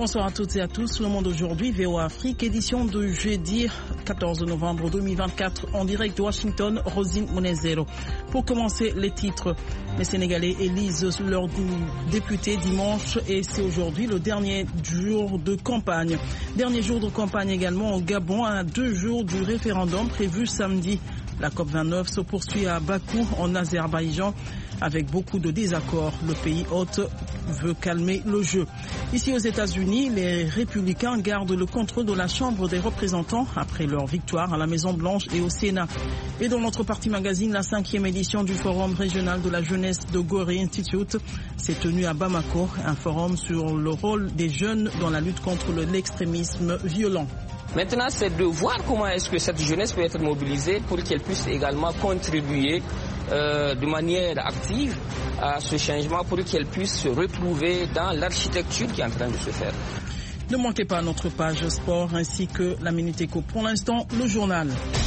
Bonsoir à toutes et à tous. Le Monde aujourd'hui, VOA Afrique, édition de jeudi 14 novembre 2024, en direct de Washington, Rosine Monezero. Pour commencer, les titres. Les Sénégalais élisent leurs députés dimanche et c'est aujourd'hui le dernier jour de campagne. Dernier jour de campagne également au Gabon, à 2 jours du référendum prévu samedi. La COP29 se poursuit à Bakou, en Azerbaïdjan, avec beaucoup de désaccords. Le pays hôte veut calmer le jeu. Ici aux États-Unis, les républicains gardent le contrôle de la Chambre des représentants après leur victoire à la Maison-Blanche et au Sénat. Et dans notre partie magazine, la 5e édition du Forum régional de la jeunesse de Gorée Institute s'est tenue à Bamako, un forum sur le rôle des jeunes dans la lutte contre l'extrémisme violent. Maintenant, c'est de voir comment est-ce que cette jeunesse peut être mobilisée pour qu'elle puisse également contribuer de manière active à ce changement, pour qu'elle puisse se retrouver dans l'architecture qui est en train de se faire. Ne manquez pas notre page sport ainsi que la Minute Éco. Pour l'instant, le journal.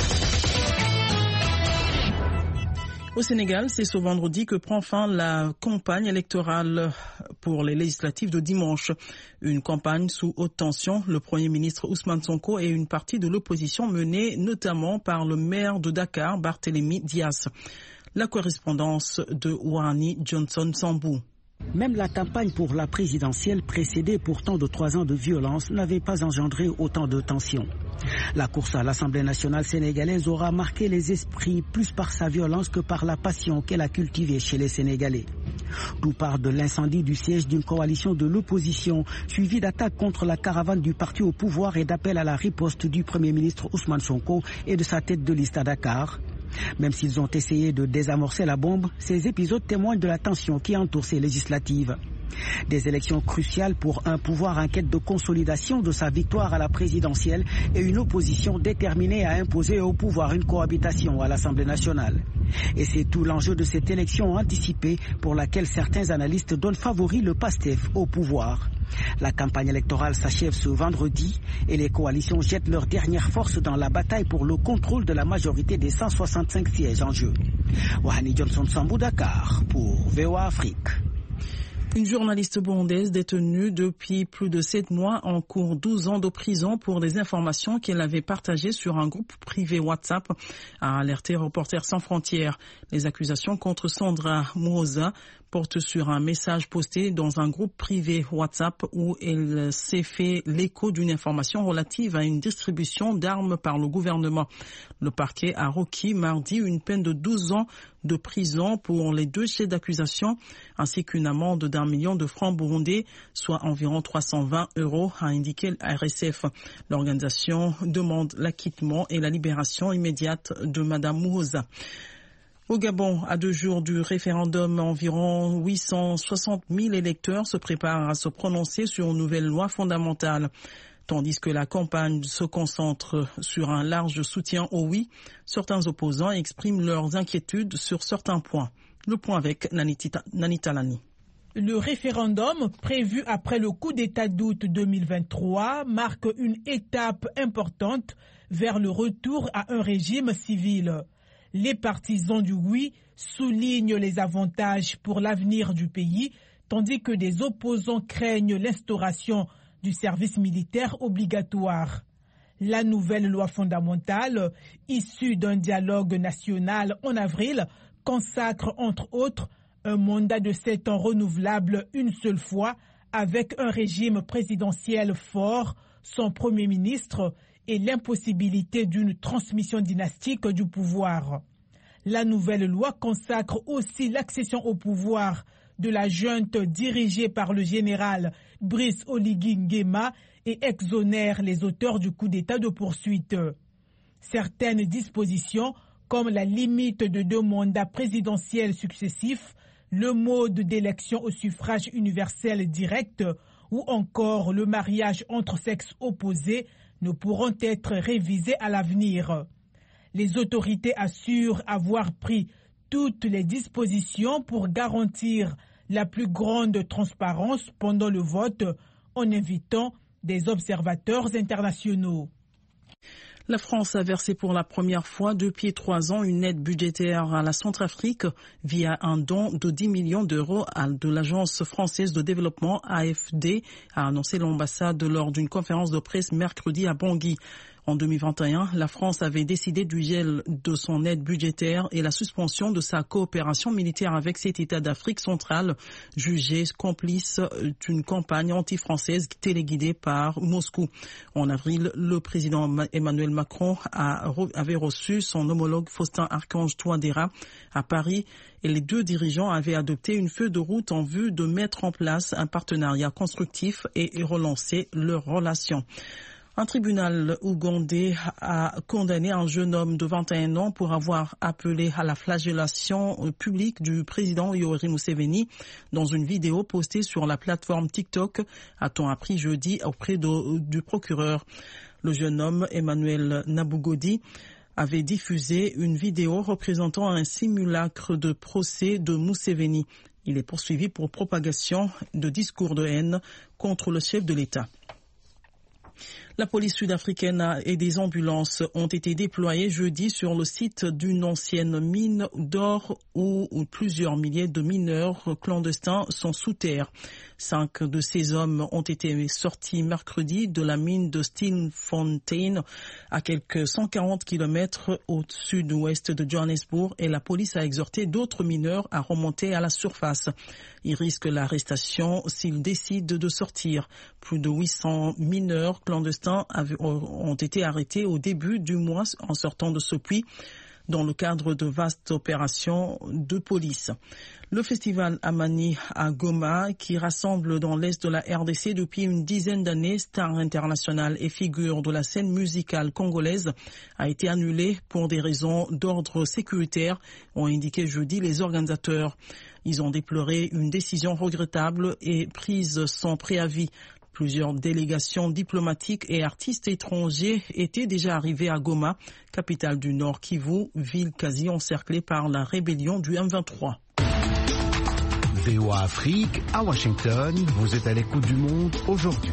Au Sénégal, c'est ce vendredi que prend fin la campagne électorale pour les législatives de dimanche. Une campagne sous haute tension. Le Premier ministre Ousmane Sonko et une partie de l'opposition menée notamment par le maire de Dakar, Barthélémy Dias. La correspondance de Wani Johnson Sambou. Même la campagne pour la présidentielle, précédée pourtant de 3 ans de violence, n'avait pas engendré autant de tensions. La course à l'Assemblée nationale sénégalaise aura marqué les esprits plus par sa violence que par la passion qu'elle a cultivée chez les Sénégalais. Tout part de l'incendie du siège d'une coalition de l'opposition, suivi d'attaques contre la caravane du parti au pouvoir et d'appel à la riposte du Premier ministre Ousmane Sonko et de sa tête de liste à Dakar. Même s'ils ont essayé de désamorcer la bombe, ces épisodes témoignent de la tension qui entoure ces législatives. Des élections cruciales pour un pouvoir en quête de consolidation de sa victoire à la présidentielle et une opposition déterminée à imposer au pouvoir une cohabitation à l'Assemblée nationale. Et c'est tout l'enjeu de cette élection anticipée pour laquelle certains analystes donnent favori le PASTEF au pouvoir. La campagne électorale s'achève ce vendredi et les coalitions jettent leur dernière force dans la bataille pour le contrôle de la majorité des 165 sièges en jeu. Wahani Johnson Sambou, Dakar, pour VOA Afrique. Une journaliste burundaise détenue depuis plus de 7 mois encourt 12 ans de prison pour des informations qu'elle avait partagées sur un groupe privé WhatsApp, a alerté Reporters sans frontières. Les accusations contre Sandra Muhoza portent sur un message posté dans un groupe privé WhatsApp où elle s'est fait l'écho d'une information relative à une distribution d'armes par le gouvernement. Le parquet a requis mardi une peine de 12 ans de prison pour les 2 chefs d'accusation ainsi qu'une amende d'1 million de francs burundais, soit environ 320 €, a indiqué RSF. L'organisation demande l'acquittement et la libération immédiate de Madame Muhoza. Au Gabon, à 2 jours du référendum, environ 860 000 électeurs se préparent à se prononcer sur une nouvelle loi fondamentale. Tandis que la campagne se concentre sur un large soutien au oui, certains opposants expriment leurs inquiétudes sur certains points. Le point avec Nanita Lani. Le référendum, prévu après le coup d'État d'août 2023, marque une étape importante vers le retour à un régime civil. Les partisans du oui soulignent les avantages pour l'avenir du pays, tandis que des opposants craignent l'instauration du service militaire obligatoire. La nouvelle loi fondamentale, issue d'un dialogue national en avril, consacre entre autres un mandat de 7 ans renouvelable une seule fois, avec un régime présidentiel fort, son Premier ministre et l'impossibilité d'une transmission dynastique du pouvoir. La nouvelle loi consacre aussi l'accession au pouvoir de la junte dirigée par le général Brice Oligui Nguema et exonère les auteurs du coup d'État de poursuite. Certaines dispositions, comme la limite de 2 mandats présidentiels successifs, le mode d'élection au suffrage universel direct ou encore le mariage entre sexes opposés, ne pourront être révisés à l'avenir. Les autorités assurent avoir pris toutes les dispositions pour garantir la plus grande transparence pendant le vote en invitant des observateurs internationaux. La France a versé pour la première fois depuis 3 ans une aide budgétaire à la Centrafrique via un don de 10 millions d'euros de l'Agence française de développement AFD, a annoncé l'ambassade lors d'une conférence de presse mercredi à Bangui. En 2021, la France avait décidé du gel de son aide budgétaire et la suspension de sa coopération militaire avec cet État d'Afrique centrale, jugé complice d'une campagne anti-française téléguidée par Moscou. En avril, le président Emmanuel Macron avait reçu son homologue Faustin Archange Touadéra à Paris et les deux dirigeants avaient adopté une feuille de route en vue de mettre en place un partenariat constructif et relancer leurs relations. Un tribunal ougandais a condamné un jeune homme de 21 ans pour avoir appelé à la flagellation publique du président Yoweri Museveni dans une vidéo postée sur la plateforme TikTok, a-t-on appris jeudi auprès du procureur. Le jeune homme, Emmanuel Nabugodi, avait diffusé une vidéo représentant un simulacre de procès de Museveni. Il est poursuivi pour propagation de discours de haine contre le chef de l'État. La police sud-africaine et des ambulances ont été déployées jeudi sur le site d'une ancienne mine d'or où plusieurs milliers de mineurs clandestins sont sous terre. 5 de ces hommes ont été sortis mercredi de la mine de Stilfontein à quelques 140 km au sud-ouest de Johannesburg et la police a exhorté d'autres mineurs à remonter à la surface. Ils risquent l'arrestation s'ils décident de sortir. Plus de 800 mineurs clandestins ont été arrêtés au début du mois en sortant de ce puits dans le cadre de vastes opérations de police. Le festival Amani à Goma, qui rassemble dans l'est de la RDC depuis une dizaine d'années stars internationales et figures de la scène musicale congolaise, a été annulé pour des raisons d'ordre sécuritaire, ont indiqué jeudi les organisateurs. Ils ont déploré une décision regrettable et prise sans préavis. Plusieurs délégations diplomatiques et artistes étrangers étaient déjà arrivés à Goma, capitale du Nord Kivu, ville quasi encerclée par la rébellion du M23. VOA Afrique, à Washington, vous êtes à l'écoute du monde aujourd'hui.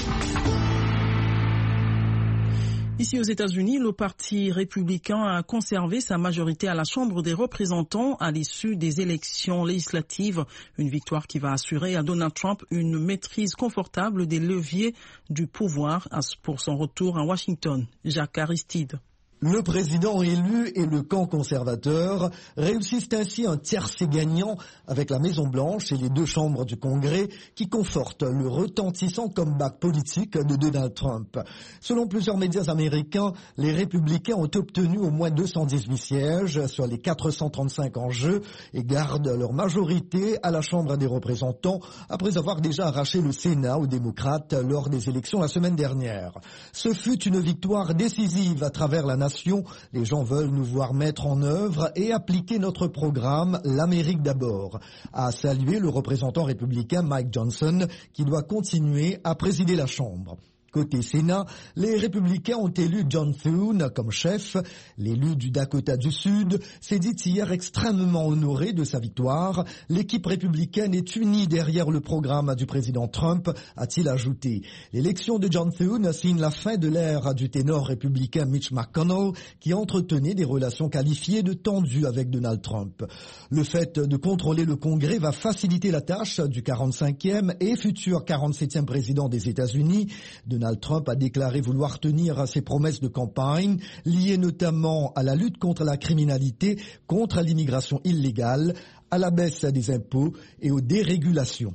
Ici aux États-Unis, le Parti républicain a conservé sa majorité à la Chambre des représentants à l'issue des élections législatives. Une victoire qui va assurer à Donald Trump une maîtrise confortable des leviers du pouvoir pour son retour à Washington. Jacques Aristide. Le président élu et le camp conservateur réussissent ainsi un tiercé gagnant avec la Maison-Blanche et les deux chambres du Congrès qui confortent le retentissant comeback politique de Donald Trump. Selon plusieurs médias américains, les républicains ont obtenu au moins 218 sièges sur les 435 en jeu et gardent leur majorité à la Chambre des représentants après avoir déjà arraché le Sénat aux démocrates lors des élections la semaine dernière. Ce fut une victoire décisive à travers la nation. Les gens veulent nous voir mettre en œuvre et appliquer notre programme, l'Amérique d'abord, a salué le représentant républicain Mike Johnson, qui doit continuer à présider la Chambre. Côté Sénat, les républicains ont élu John Thune comme chef. L'élu du Dakota du Sud s'est dit hier extrêmement honoré de sa victoire. L'équipe républicaine est unie derrière le programme du président Trump, a-t-il ajouté. L'élection de John Thune signe la fin de l'ère du ténor républicain Mitch McConnell, qui entretenait des relations qualifiées de tendues avec Donald Trump. Le fait de contrôler le Congrès va faciliter la tâche du 45e et futur 47e président des États-Unis. Donald Trump a déclaré vouloir tenir ses promesses de campagne, liées notamment à la lutte contre la criminalité, contre l'immigration illégale, à la baisse des impôts et aux dérégulations.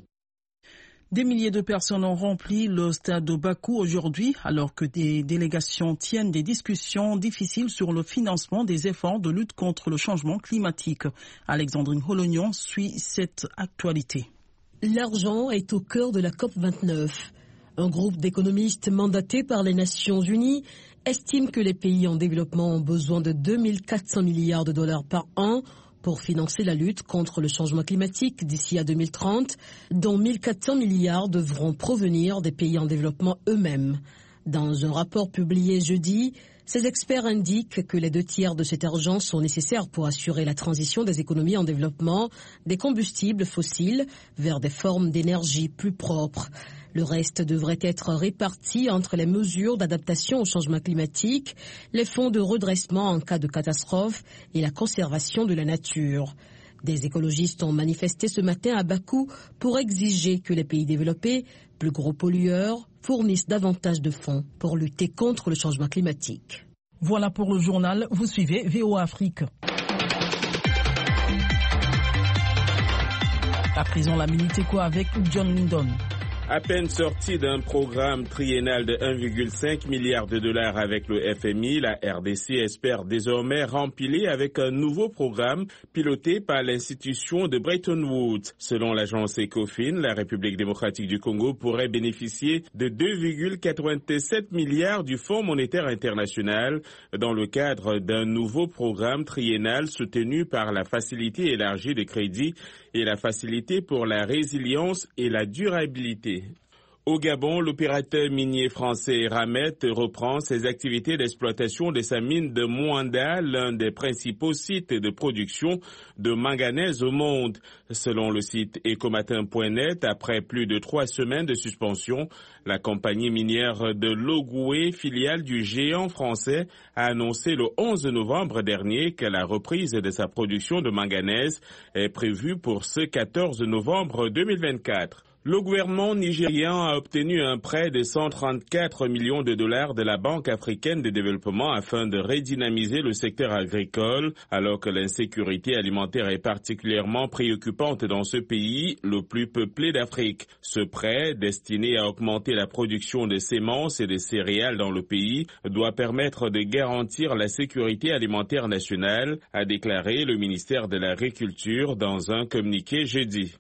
Des milliers de personnes ont rempli le stade de Bakou aujourd'hui, alors que des délégations tiennent des discussions difficiles sur le financement des efforts de lutte contre le changement climatique. Alexandrine Holognon suit cette actualité. L'argent est au cœur de la COP29. Un groupe d'économistes mandatés par les Nations Unies estime que les pays en développement ont besoin de 2400 milliards de dollars par an pour financer la lutte contre le changement climatique d'ici à 2030, dont 1400 milliards devront provenir des pays en développement eux-mêmes. Dans un rapport publié jeudi, Ces experts indiquent que les 2 tiers de cet argent sont nécessaires pour assurer la transition des économies en développement des combustibles fossiles vers des formes d'énergie plus propres. Le reste devrait être réparti entre les mesures d'adaptation au changement climatique, les fonds de redressement en cas de catastrophe et la conservation de la nature. Des écologistes ont manifesté ce matin à Bakou pour exiger que les pays développés, plus gros pollueurs, fournissent davantage de fonds pour lutter contre le changement climatique. Voilà pour le journal. Vous suivez VOA Afrique. À présent, la Minute Éco avec John Lindon. À peine sorti d'un programme triennal de 1,5 milliard de dollars avec le FMI, la RDC espère désormais rempiler avec un nouveau programme piloté par l'institution de Bretton Woods. Selon l'agence Ecofin, la République démocratique du Congo pourrait bénéficier de 2,87 milliards du Fonds monétaire international dans le cadre d'un nouveau programme triennal soutenu par la Facilité élargie de crédit et la Facilité pour la résilience et la durabilité. Au Gabon, l'opérateur minier français Eramet reprend ses activités d'exploitation de sa mine de Moanda, l'un des principaux sites de production de manganèse au monde. Selon le site ecomatin.net, après plus de 3 semaines de suspension, la compagnie minière de Logoué, filiale du géant français, a annoncé le 11 novembre dernier que la reprise de sa production de manganèse est prévue pour ce 14 novembre 2024. Le gouvernement nigérian a obtenu un prêt de 134 millions de dollars de la Banque africaine de développement afin de redynamiser le secteur agricole, alors que l'insécurité alimentaire est particulièrement préoccupante dans ce pays, le plus peuplé d'Afrique. Ce prêt, destiné à augmenter la production de semences et de céréales dans le pays, doit permettre de garantir la sécurité alimentaire nationale, a déclaré le ministère de l'Agriculture dans un communiqué jeudi.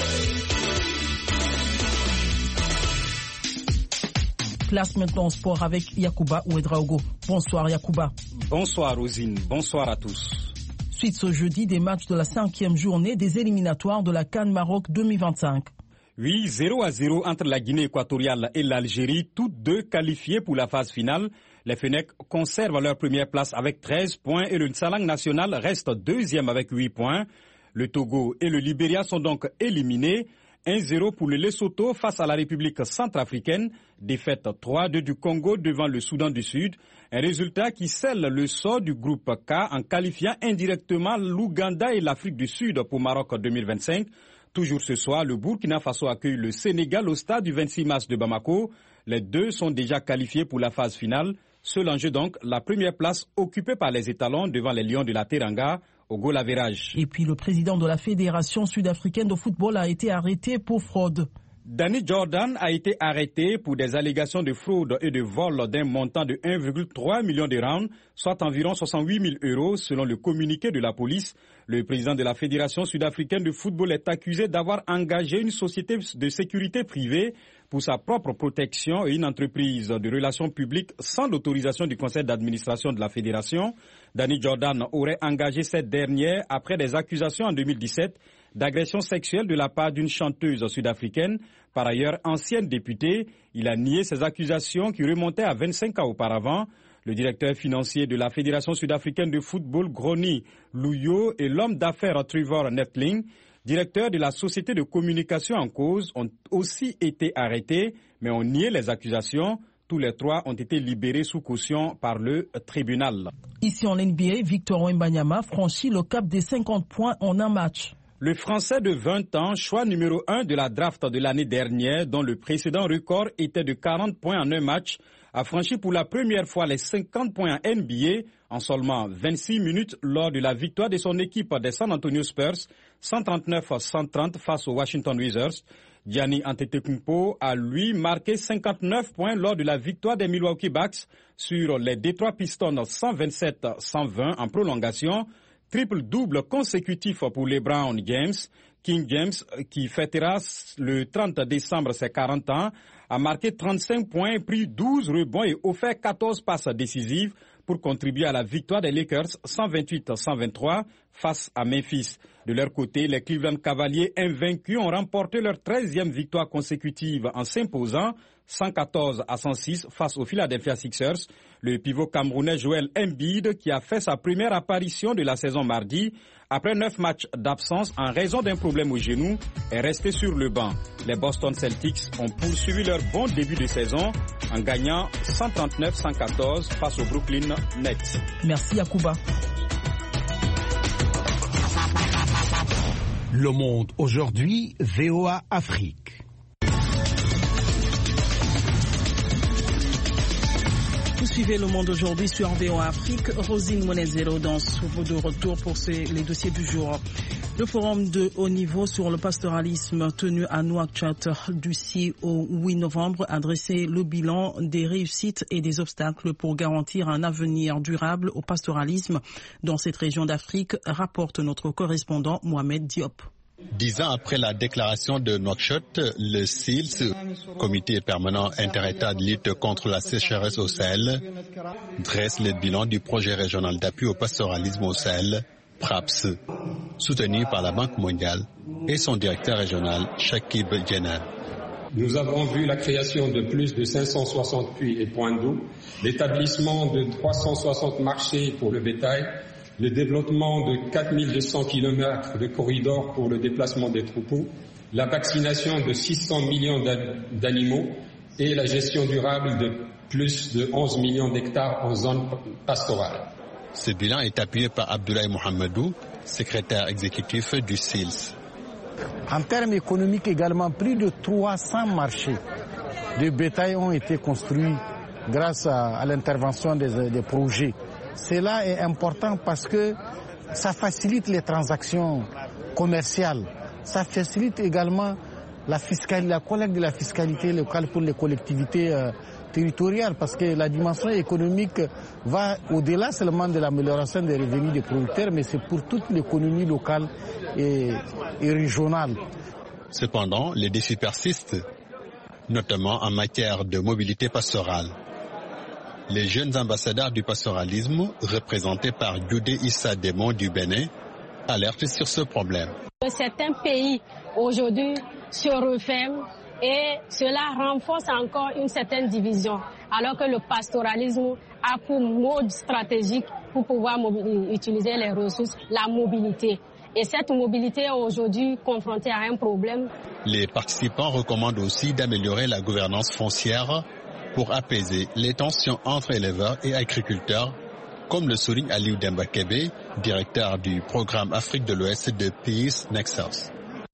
Place maintenant au sport avec Yacouba Ouedraogo. Bonsoir Yacouba. Bonsoir Rosine, bonsoir à tous. Suite ce jeudi des matchs de la 5e journée des éliminatoires de la CAN Maroc 2025. Oui, 0-0 entre la Guinée équatoriale et l'Algérie, toutes deux qualifiées pour la phase finale. Les Fennecs conservent leur première place avec 13 points et le Salang national reste deuxième avec 8 points. Le Togo et le Libéria sont donc éliminés. 1-0 pour le Lesotho face à la République centrafricaine, défaite 3-2 du Congo devant le Soudan du Sud, un résultat qui scelle le sort du groupe K en qualifiant indirectement l'Ouganda et l'Afrique du Sud pour Maroc 2025. Toujours ce soir, le Burkina Faso accueille le Sénégal au stade du 26 mars de Bamako. Les deux sont déjà qualifiés pour la phase finale. Seul enjeu donc, la première place occupée par les étalons devant les Lions de la Teranga. Au goal average. Et puis le président de la Fédération sud-africaine de football a été arrêté pour fraude. Danny Jordan a été arrêté pour des allégations de fraude et de vol d'un montant de 1,3 million de rands, soit environ 68 000 € selon le communiqué de la police. Le président de la Fédération sud-africaine de football est accusé d'avoir engagé une société de sécurité privée pour sa propre protection et une entreprise de relations publiques sans l'autorisation du conseil d'administration de la fédération. Danny Jordan aurait engagé cette dernière après des accusations en 2017 d'agression sexuelle de la part d'une chanteuse sud-africaine. Par ailleurs, ancienne députée, il a nié ces accusations qui remontaient à 25 ans auparavant. Le directeur financier de la Fédération sud-africaine de football, Groni Louyo, et l'homme d'affaires Trevor Netling, directeur de la société de communication en cause, ont aussi été arrêtés, mais ont nié les accusations. Tous les trois ont été libérés sous caution par le tribunal. Ici en NBA, Victor Wembanyama franchit le cap des 50 points en un match. Le Français de 20 ans, choix numéro 1 de la draft de l'année dernière, dont le précédent record était de 40 points en un match, a franchi pour la première fois les 50 points en NBA en seulement 26 minutes lors de la victoire de son équipe des San Antonio Spurs, 139-130 face aux Washington Wizards. Giannis Antetokounmpo a lui marqué 59 points lors de la victoire des Milwaukee Bucks sur les Detroit Pistons 127-120 en prolongation. Triple-double consécutif pour LeBron James. King James, qui fêtera le 30 décembre ses 40 ans, a marqué 35 points, pris 12 rebonds et offert 14 passes décisives pour contribuer à la victoire des Lakers 128-123 face à Memphis. De leur côté, les Cleveland Cavaliers invaincus ont remporté leur 13e victoire consécutive en s'imposant 114-106 face aux Philadelphia Sixers. Le pivot camerounais Joel Embiid, qui a fait sa première apparition de la saison mardi, après 9 matchs d'absence en raison d'un problème au genou, est resté sur le banc. Les Boston Celtics ont poursuivi leur bon début de saison en gagnant 139-114 face aux Brooklyn Nets. Merci Yacouba. Le Monde aujourd'hui, VOA Afrique. Vous suivez Le Monde aujourd'hui sur VOA Afrique. Rosine Monezero dans de retour pour les dossiers du jour. Le forum de haut niveau sur le pastoralisme tenu à Nouakchott du 6 au 8 novembre a dressé le bilan des réussites et des obstacles pour garantir un avenir durable au pastoralisme dans cette région d'Afrique, rapporte notre correspondant Mohamed Diop. 10 ans après la déclaration de Nouakchott, le CILS, Comité permanent inter-État de lutte contre la sécheresse au Sahel, dresse le bilan du projet régional d'appui au pastoralisme au Sahel, PRAPS, soutenu par la Banque mondiale et son directeur régional, Shakib Jenner. Nous avons vu la création de plus de 560 puits et points d'eau, l'établissement de 360 marchés pour le bétail, le développement de 4200 km de corridors pour le déplacement des troupeaux, la vaccination de 600 millions d'animaux et la gestion durable de plus de 11 millions d'hectares en zone pastorale. Ce bilan est appuyé par Abdoulaye Mohamedou, secrétaire exécutif du CILS. En termes économiques également, plus de 300 marchés de bétail ont été construits grâce à l'intervention des projets. Cela est important parce que ça facilite les transactions commerciales. Ça facilite également la collecte de la fiscalité locale pour les collectivités territoriales parce que la dimension économique va au-delà seulement de l'amélioration des revenus des producteurs, mais c'est pour toute l'économie locale et régionale. Cependant, les défis persistent, notamment en matière de mobilité pastorale. Les jeunes ambassadeurs du pastoralisme, représentés par Youdé Issa Démon du Bénin, alertent sur ce problème. Certains pays aujourd'hui se referment et cela renforce encore une certaine division, alors que le pastoralisme a pour mode stratégique pour pouvoir utiliser les ressources, la mobilité. Et cette mobilité est aujourd'hui confrontée à un problème. Les participants recommandent aussi d'améliorer la gouvernance foncière pour apaiser les tensions entre éleveurs et agriculteurs, comme le souligne Aliou Dembakebe, directeur du programme Afrique de l'Ouest de Peace Nexus.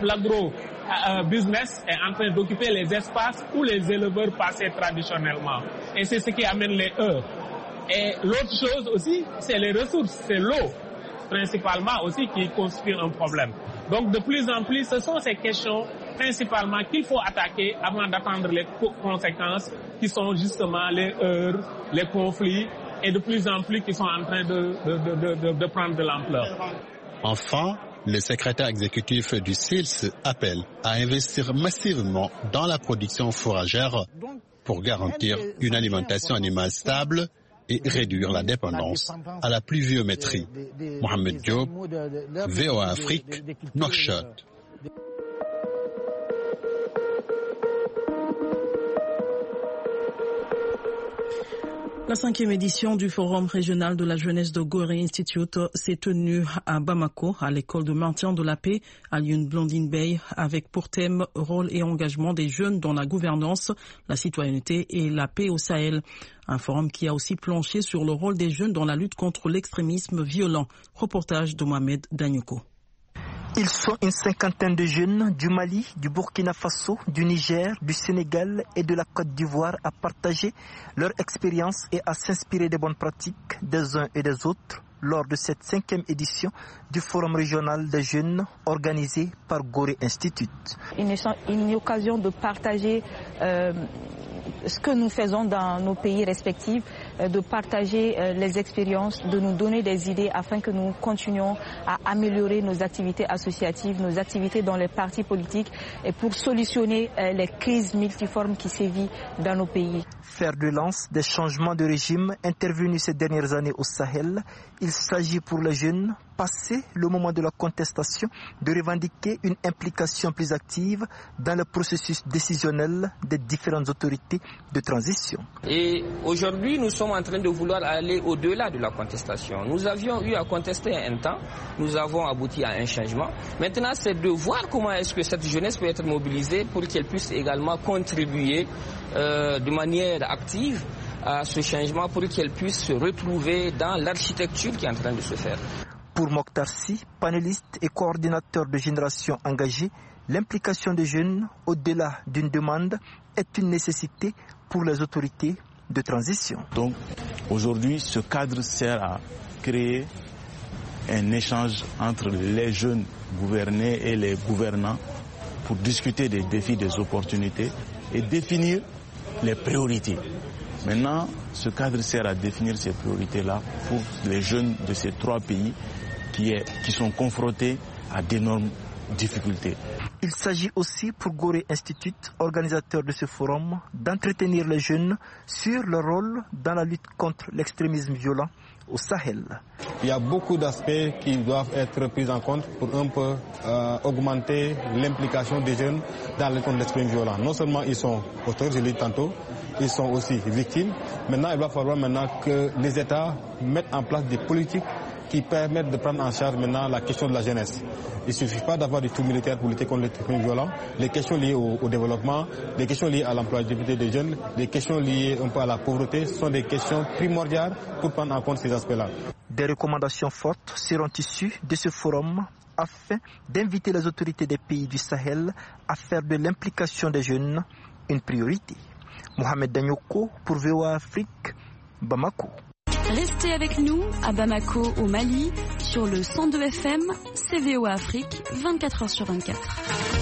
L'agro-business est en train d'occuper les espaces où les éleveurs passaient traditionnellement. Et c'est ce qui amène les heurts. Et l'autre chose aussi, c'est les ressources, c'est l'eau, principalement aussi, qui constitue un problème. Donc de plus en plus, ce sont ces questions principalement qu'il faut attaquer avant d'attendre les conséquences qui sont justement les heurts, les conflits et de plus en plus qui sont en train de prendre de l'ampleur. Enfin, le secrétaire exécutif du CILS appelle à investir massivement dans la production fourragère pour garantir une alimentation animale stable et réduire la dépendance à la pluviométrie. Mohamed Diop, VOA Afrique, Nouakchott. La 5e édition du Forum régional de la jeunesse de Gorée Institute s'est tenue à Bamako, à l'école de maintien de la paix à Lyon Blandine Bay, avec pour thème rôle et engagement des jeunes dans la gouvernance, la citoyenneté et la paix au Sahel. Un forum qui a aussi planché sur le rôle des jeunes dans la lutte contre l'extrémisme violent. Reportage de Mohamed Danyoko. Ils sont une cinquantaine de jeunes du Mali, du Burkina Faso, du Niger, du Sénégal et de la Côte d'Ivoire à partager leur expérience et à s'inspirer des bonnes pratiques des uns et des autres lors de cette 5e édition du Forum régional des jeunes organisé par Gorée Institute. Une occasion de partager ce que nous faisons dans nos pays respectifs, de partager les expériences, de nous donner des idées afin que nous continuions à améliorer nos activités associatives, nos activités dans les partis politiques et pour solutionner les crises multiformes qui sévissent dans nos pays. Fer de lance des changements de régime intervenus ces dernières années au Sahel, il s'agit pour les jeunes, passé le moment de la contestation, de revendiquer une implication plus active dans le processus décisionnel des différentes autorités de transition. Et aujourd'hui, nous sommes en train de vouloir aller au-delà de la contestation. Nous avions eu à contester un temps, nous avons abouti à un changement. Maintenant, c'est de voir comment est-ce que cette jeunesse peut être mobilisée pour qu'elle puisse également contribuer de manière active à ce changement, pour qu'elle puisse se retrouver dans l'architecture qui est en train de se faire. Pour Mokhtar Sy, panéliste et coordinateur de Génération Engagée, l'implication des jeunes, au-delà d'une demande, est une nécessité pour les autorités de transition. Donc aujourd'hui, ce cadre sert à créer un échange entre les jeunes gouvernés et les gouvernants pour discuter des défis, des opportunités et définir les priorités. Maintenant, ce cadre sert à définir ces priorités-là pour les jeunes de ces trois pays qui sont confrontés à d'énormes difficultés. Il s'agit aussi pour Gorée Institute, organisateur de ce forum, d'entretenir les jeunes sur leur rôle dans la lutte contre l'extrémisme violent au Sahel. Il y a beaucoup d'aspects qui doivent être pris en compte pour un peu augmenter l'implication des jeunes dans la lutte contre l'extrémisme violent. Non seulement ils sont auteurs, je l'ai dit tantôt, ils sont aussi victimes. Maintenant, il va falloir que les États mettent en place des politiques qui permettent de prendre en charge maintenant la question de la jeunesse. Il ne suffit pas d'avoir du tout militaire pour lutter contre l'extrémisme violent. Les questions liées au développement, les questions liées à l'employabilité des jeunes, les questions liées un peu à la pauvreté sont des questions primordiales pour prendre en compte ces aspects-là. Des recommandations fortes seront issues de ce forum afin d'inviter les autorités des pays du Sahel à faire de l'implication des jeunes une priorité. Mohamed Danyoko pour VOA Afrique, Bamako. Restez avec nous à Bamako au Mali sur le 102 FM, c'est VOA Afrique, 24 h sur 24.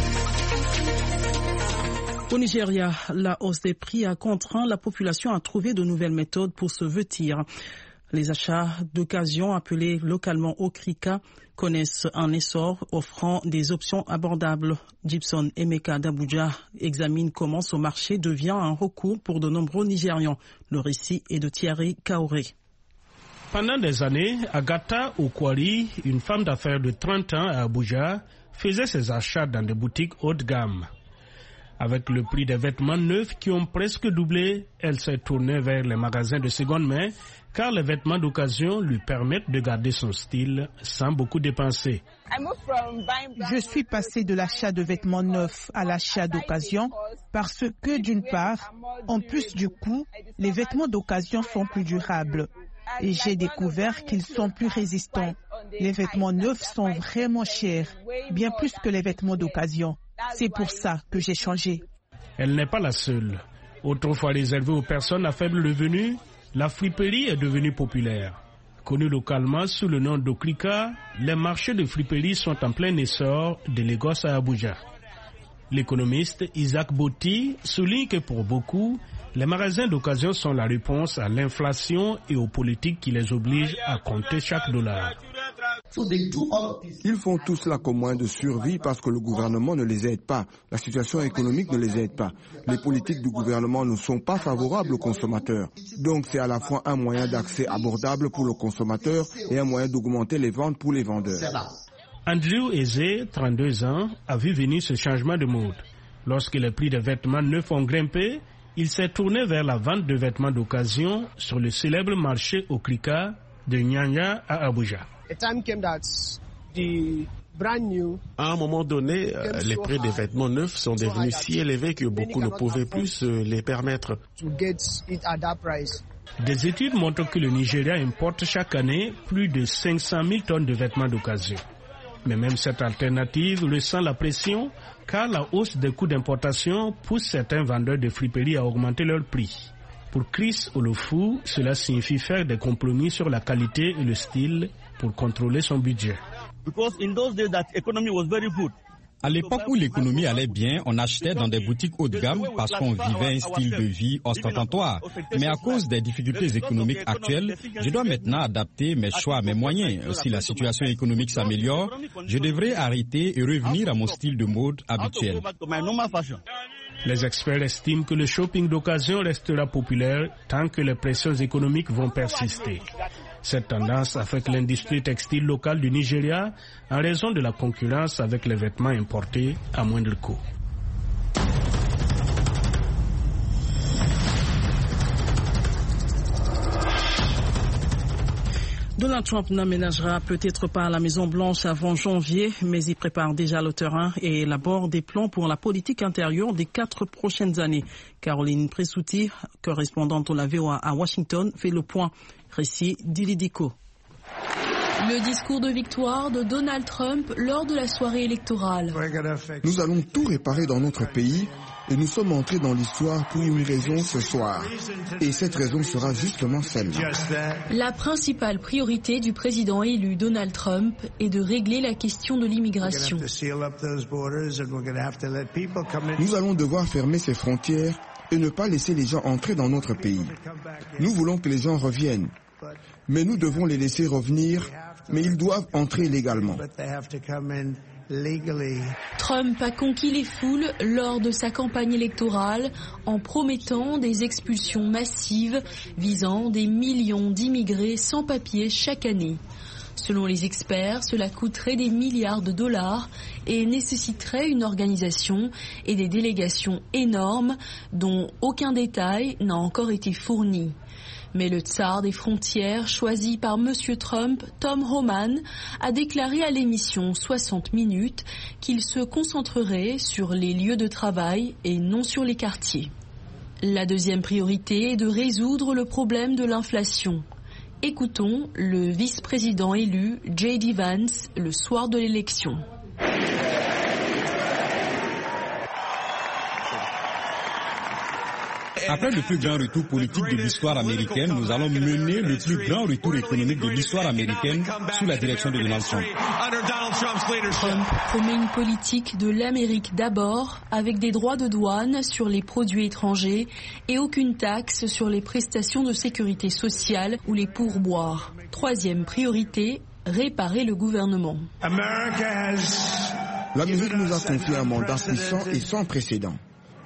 Au Nigeria, la hausse des prix a contraint la population à trouver de nouvelles méthodes pour se vêtir. Les achats d'occasion, appelés localement Okrika, connaissent un essor offrant des options abordables. Gibson Emeka d'Abuja examine comment ce marché devient un recours pour de nombreux Nigérians. Le récit est de Thierry Kaoré. Pendant des années, Agatha Okwari, une femme d'affaires de 30 ans à Abuja, faisait ses achats dans des boutiques haut de gamme. Avec le prix des vêtements neufs qui ont presque doublé, elle s'est tournée vers les magasins de seconde main car les vêtements d'occasion lui permettent de garder son style sans beaucoup dépenser. Je suis passée de l'achat de vêtements neufs à l'achat d'occasion parce que d'une part, en plus du coût, les vêtements d'occasion sont plus durables. Et j'ai découvert qu'ils sont plus résistants. Les vêtements neufs sont vraiment chers, bien plus que les vêtements d'occasion. C'est pour ça que j'ai changé. Elle n'est pas la seule. Autrefois réservée aux personnes à faible revenu, la friperie est devenue populaire. Connue localement sous le nom d'Okrika, les marchés de friperie sont en plein essor de Lagos à Abuja. L'économiste Isaac Botti souligne que pour beaucoup, les magasins d'occasion sont la réponse à l'inflation et aux politiques qui les obligent à compter chaque dollar. Ils font tout cela comme moyen de survie parce que le gouvernement ne les aide pas. La situation économique ne les aide pas. Les politiques du gouvernement ne sont pas favorables aux consommateurs. Donc c'est à la fois un moyen d'accès abordable pour le consommateur et un moyen d'augmenter les ventes pour les vendeurs. Andrew Eze, 32 ans, a vu venir ce changement de mode. Lorsque les prix des vêtements neufs ont grimpé, il s'est tourné vers la vente de vêtements d'occasion sur le célèbre marché Okrika de Nyanya à Abuja. À un moment donné, les prix des vêtements neufs sont devenus si élevés que beaucoup ne pouvaient plus se les permettre. Des études montrent que le Nigeria importe chaque année plus de 500 000 tonnes de vêtements d'occasion. Mais même cette alternative ressent la pression car la hausse des coûts d'importation pousse certains vendeurs de friperies à augmenter leurs prix. Pour Chris Olofu, cela signifie faire des compromis sur la qualité et le style pour contrôler son budget. À l'époque où l'économie allait bien, on achetait dans des boutiques haut de gamme parce qu'on vivait un style de vie ostentatoire. Mais à cause des difficultés économiques actuelles, je dois maintenant adapter mes choix à mes moyens. Si la situation économique s'améliore, je devrais arrêter et revenir à mon style de mode habituel. Les experts estiment que le shopping d'occasion restera populaire tant que les pressions économiques vont persister. Cette tendance affecte l'industrie textile locale du Nigeria en raison de la concurrence avec les vêtements importés à moindre coût. Donald Trump n'aménagera peut-être pas la Maison-Blanche avant janvier, mais il prépare déjà le terrain et élabore des plans pour la politique intérieure des 4 prochaines années. Caroline Pressouti, correspondante de la VOA à Washington, fait le point. Récit d'Ilidico. Le discours de victoire de Donald Trump lors de la soirée électorale. Nous allons tout réparer dans notre pays et nous sommes entrés dans l'histoire pour une raison ce soir. Et cette raison sera justement celle-là. La principale priorité du président élu Donald Trump est de régler la question de l'immigration. Nous allons devoir fermer ces frontières et ne pas laisser les gens entrer dans notre pays. Nous voulons que les gens reviennent. Mais nous devons les laisser revenir, mais ils doivent entrer légalement. Trump a conquis les foules lors de sa campagne électorale en promettant des expulsions massives visant des millions d'immigrés sans papier chaque année. Selon les experts, cela coûterait des milliards de dollars et nécessiterait une organisation et des délégations énormes dont aucun détail n'a encore été fourni. Mais le tsar des frontières, choisi par M. Trump, Tom Homan, a déclaré à l'émission 60 minutes qu'il se concentrerait sur les lieux de travail et non sur les quartiers. La deuxième priorité est de résoudre le problème de l'inflation. Écoutons le vice-président élu J.D. Vance le soir de l'élection. Après le plus grand retour politique de l'histoire américaine, nous allons mener le plus grand retour économique de l'histoire américaine sous la direction de Donald Trump. Trump promet une politique de l'Amérique d'abord, avec des droits de douane sur les produits étrangers et aucune taxe sur les prestations de sécurité sociale ou les pourboires. Troisième priorité, réparer le gouvernement. L'Amérique nous a confié un mandat puissant et sans précédent.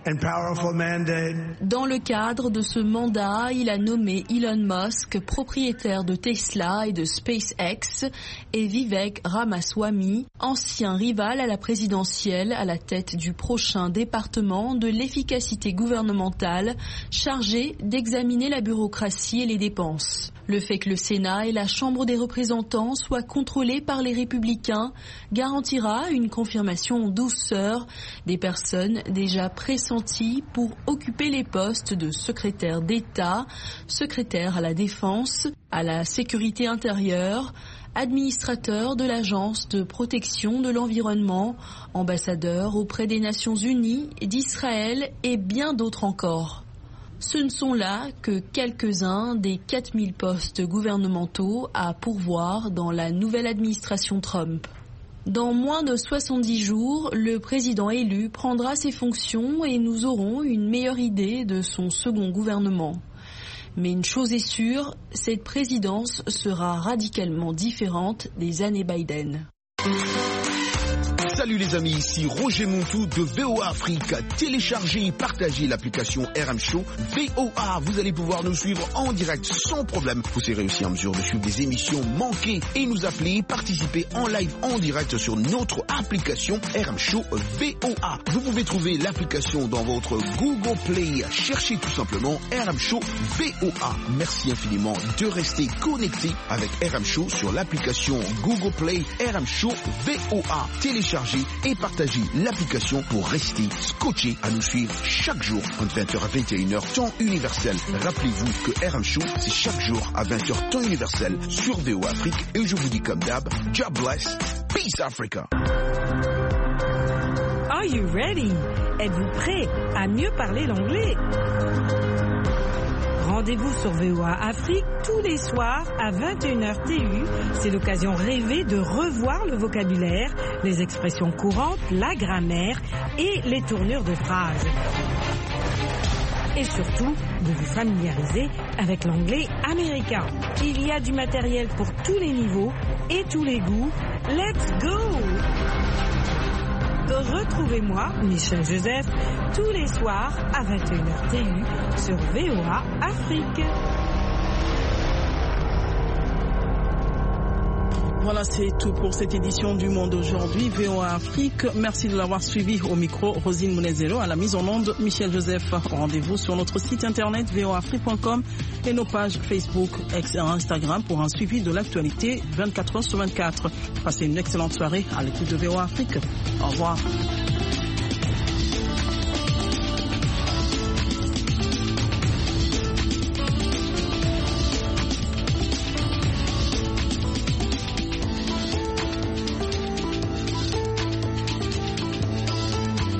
Dans le cadre de ce mandat, il a nommé Elon Musk propriétaire de Tesla et de SpaceX et Vivek Ramaswamy, ancien rival à la présidentielle, à la tête du prochain département de l'efficacité gouvernementale chargé d'examiner la bureaucratie et les dépenses. Le fait que le Sénat et la Chambre des représentants soient contrôlés par les républicains garantira une confirmation en douceur des personnes déjà pressenties pour occuper les postes de secrétaire d'État, secrétaire à la Défense, à la Sécurité intérieure, administrateur de l'Agence de protection de l'environnement, ambassadeur auprès des Nations Unies, d'Israël et bien d'autres encore. Ce ne sont là que quelques-uns des 4000 postes gouvernementaux à pourvoir dans la nouvelle administration Trump. Dans moins de 70 jours, le président élu prendra ses fonctions et nous aurons une meilleure idée de son second gouvernement. Mais une chose est sûre, cette présidence sera radicalement différente des années Biden. Salut les amis, ici Roger Montou de VOA Afrique. Téléchargez et partagez l'application RM Show VOA. Vous allez pouvoir nous suivre en direct sans problème. Vous serez aussi en mesure de suivre des émissions manquées et nous appeler, participer en live en direct sur notre application RM Show VOA. Vous pouvez trouver l'application dans votre Google Play. Cherchez tout simplement RM Show VOA. Merci infiniment de rester connecté avec RM Show sur l'application Google Play RM Show VOA. Téléchargez et partagez l'application pour rester scotché à nous suivre chaque jour entre 20h à 21h temps universel. Rappelez-vous que RM Show c'est chaque jour à 20h temps universel sur VOA Afrique et je vous dis comme d'hab, God bless, peace Africa. Are you ready? Êtes-vous prêt à mieux parler l'anglais? Rendez-vous sur VOA Afrique tous les soirs à 21h TU. C'est l'occasion rêvée de revoir le vocabulaire, les expressions courantes, la grammaire et les tournures de phrases. Et surtout, de vous familiariser avec l'anglais américain. Il y a du matériel pour tous les niveaux et tous les goûts. Let's go! Retrouvez-moi, Michel Joseph, tous les soirs à 21h TU sur VOA Afrique. Voilà, c'est tout pour cette édition du Monde aujourd'hui, VOA Afrique. Merci de l'avoir suivi au micro, Rosine Mounezero, à la mise en onde, Michel Joseph. Rendez-vous sur notre site internet voafrique.com et nos pages Facebook et Instagram pour un suivi de l'actualité 24h sur 24. Passez une excellente soirée à l'écoute de VOA Afrique. Au revoir.